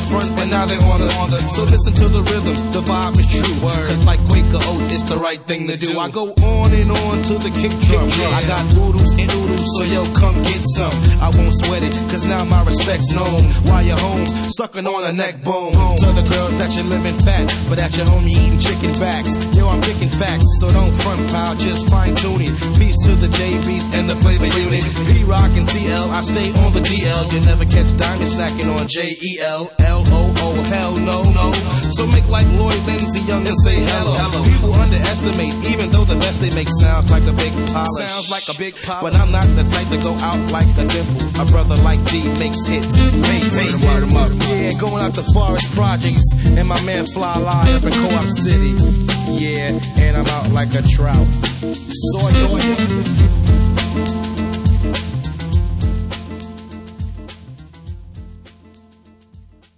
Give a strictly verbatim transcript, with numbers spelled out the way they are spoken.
front, but now they on the, on the. So listen to the rhythm, the vibe is true. Cause like Quaker Oats, it's the right thing to do. I go on and on to the kick drum. I got oodles and oodles, so yo, come get some. I won't sweat it, cause now my respect's known. While you're home, sucking on a neck bone. Tell the girls that you're living fat, but at your home you eating chicken backs. Yo, I'm picking facts, so don't front pile, just fine tune it. Peace to the J B's and the flavor unit. P-Rock and C L, I stay on the D L. You never catch Diamond snacking on J E L. L O O, hell no, no. So make like Lloyd Lindsay Young and say hello. People underestimate, even though the best they make sounds like a big polish. Sounds like a big polish. But I'm not the type to go out like a dimple. A brother like D makes hits. Makes hits. Yeah, going out to Forest Projects. And my man Fly Lie up in Co-op City. Yeah, and I'm out like a trout. Soy,